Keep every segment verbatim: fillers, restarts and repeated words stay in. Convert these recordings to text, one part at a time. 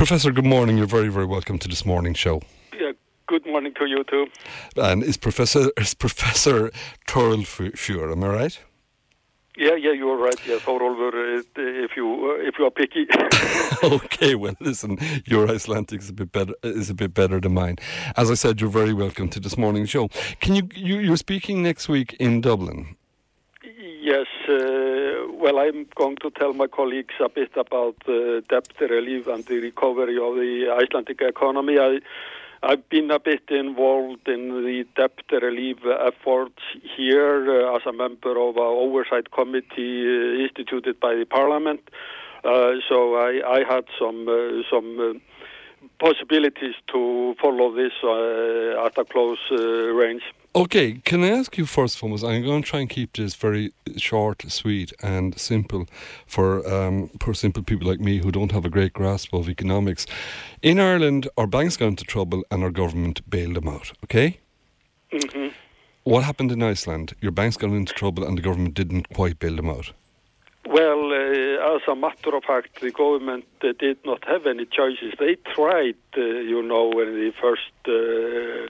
Professor, good morning. You're very, very welcome to this morning show. Yeah, good morning to you too. And is Professor is Professor Thorolf Fure, am I right? Yeah, yeah, you're right. Yeah, Thorolfur, uh, if you uh, if you are picky. Okay, well, listen, your Icelandic is a bit better is a bit better than mine. As I said, you're very welcome to this morning show. Can you, you you're speaking next week in Dublin? Yes. Uh, well, I'm going to tell my colleagues a bit about uh, debt relief and the recovery of the Icelandic economy. I. I've been a bit involved in the debt relief efforts here uh, as a member of an oversight committee uh, instituted by the Parliament. Uh, so I, I had some uh, some uh, possibilities to follow this uh, at a close uh, range. Okay, can I ask you first, foremost, I'm going to try and keep this very short, sweet and simple for um, for simple people like me who don't have a great grasp of economics. In Ireland, our banks got into trouble and our government bailed them out, okay? Mm-hmm. What happened in Iceland? Your banks got into trouble and the government didn't quite bail them out. Well, uh, as a matter of fact, the government uh, did not have any choices. They tried, uh, you know, in the first... Uh,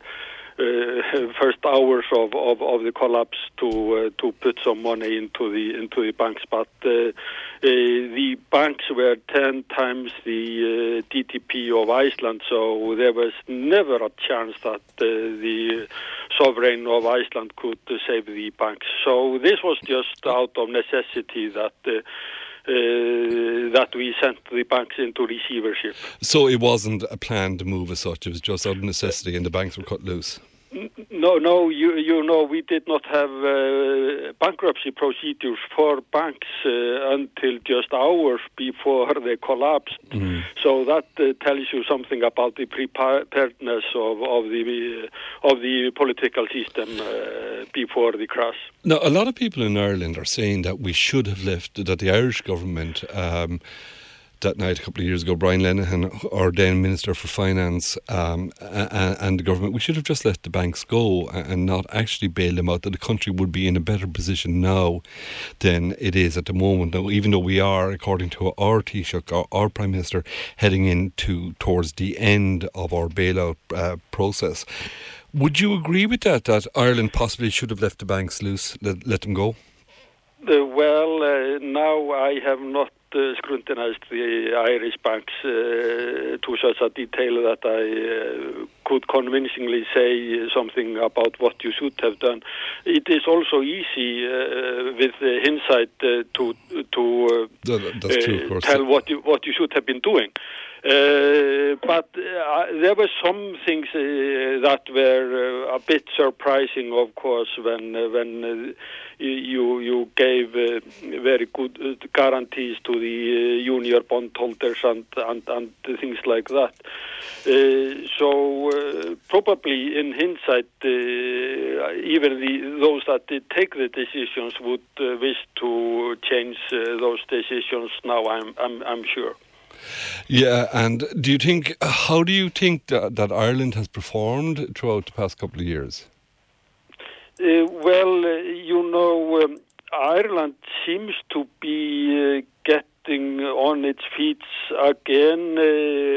Uh, first hours of, of, of the collapse to uh, to put some money into the into the banks, but uh, uh, the banks were ten times the uh, D T P of Iceland, so there was never a chance that uh, the sovereign of Iceland could uh, save the banks. So this was just out of necessity that. Uh, Uh, that we sent the banks into receivership. So it wasn't a planned move as such, it was just out of necessity and the banks were cut loose? No, no, you you know, we did not have uh, bankruptcy procedures for banks uh, until just hours before they collapsed. Mm. So that uh, tells you something about the preparedness of, of the uh, of the political system uh, before the crash. Now, a lot of people in Ireland are saying that we should have left, that the Irish government... Um, that night, a couple of years ago, Brian Lenihan, our then Minister for Finance, um, and, and the government, we should have just let the banks go and not actually bail them out, that the country would be in a better position now than it is at the moment. Now, even though we are, according to our Taoiseach, our, our Prime Minister, heading into towards the end of our bailout uh, process. Would you agree with that, that Ireland possibly should have left the banks loose, let, let them go? Uh, well, uh, now I have not Uh, scrutinized the Irish banks uh, to such a detail that I uh, could convincingly say something about what you should have done. It is also easy uh, with uh, hindsight uh, to to uh, that, that's true, of course. tell what you what you should have been doing. Uh, but uh, there were some things uh, that were uh, a bit surprising, of course, when uh, when uh, you you gave uh, very good uh, guarantees to the uh, junior bondholders and, and and things like that. Uh, so uh, probably in hindsight, uh, even the, those that did take the decisions would uh, wish to change uh, those decisions now. I'm I'm I'm sure. Yeah, and do you think, how do you think that, that Ireland has performed throughout the past couple of years? Uh, well, uh, you know, um, Ireland seems to be uh, getting on its feet again. Uh,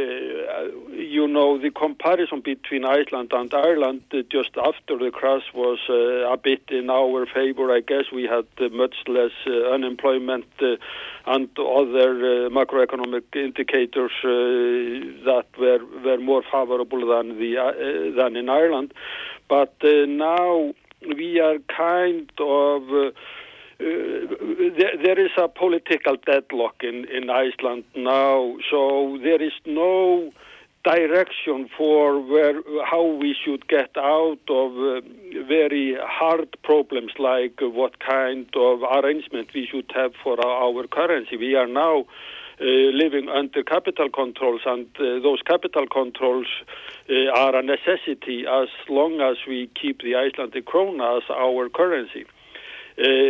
you know, the comparison between Iceland and Ireland uh, just after the crash was uh, a bit in our favor. I guess we had uh, much less uh, unemployment uh, and other uh, macroeconomic indicators uh, that were, were more favorable than the uh, than in Ireland. But uh, now we are kind of... Uh, Uh, there, there is a political deadlock in, in Iceland now, so there is no direction for where how we should get out of uh, very hard problems like uh, what kind of arrangement we should have for our, our currency. We are now uh, living under capital controls, and uh, those capital controls uh, are a necessity as long as we keep the Icelandic krona as our currency. Uh,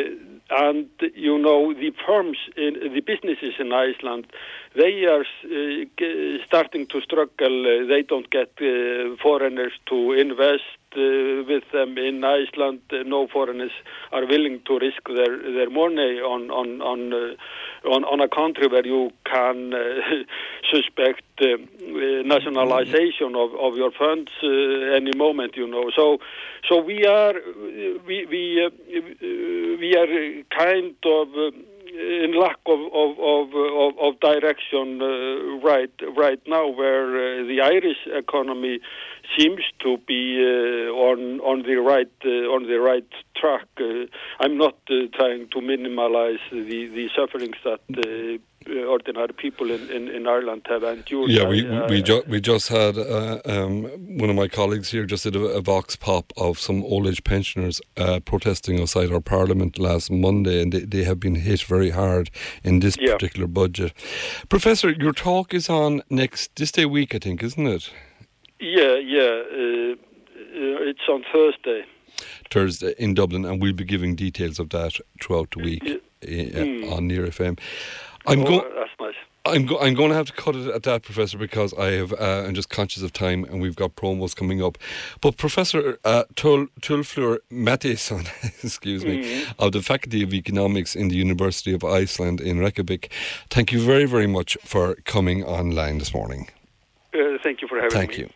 and, you know, the firms, in, the businesses in Iceland, they are uh, g- starting to struggle. Uh, they don't get uh, foreigners to invest uh, with them in Iceland. Uh, no foreigners are willing to risk their, their money on on on, uh, on on a country where you can uh, suspect uh, uh, nationalization of, of your funds uh, any moment. You know, so so we are we we uh, we are kind of. Uh, in lack of of of, of, of direction uh, right right now, where uh, the Irish economy seems to be uh, on on the right uh, on the right track. Uh, I'm not uh, trying to minimize the, the sufferings that uh, ordinary people in, in, in Ireland have endured. Yeah, we I, we, I, ju- we just had uh, um, one of my colleagues here just did a, a vox pop of some old age pensioners uh, protesting outside our Parliament last Monday, and they, they have been hit very hard in this yeah. particular budget. Professor, your talk is on next this day week, I think, isn't it? Yeah, yeah. Uh, uh, it's on Thursday. Thursday in Dublin, and we'll be giving details of that throughout the week uh, mm. on Near F M. I'm oh, going. That's nice. I'm go- I'm going to have to cut it at that, Professor, because I have uh, I'm just conscious of time, and we've got promos coming up. But Professor uh, Tul- Tulflur Mattisson, excuse me, mm-hmm. of the Faculty of Economics in the University of Iceland in Reykjavik, thank you very very much for coming online this morning. Uh, thank you for having thank me. Thank you.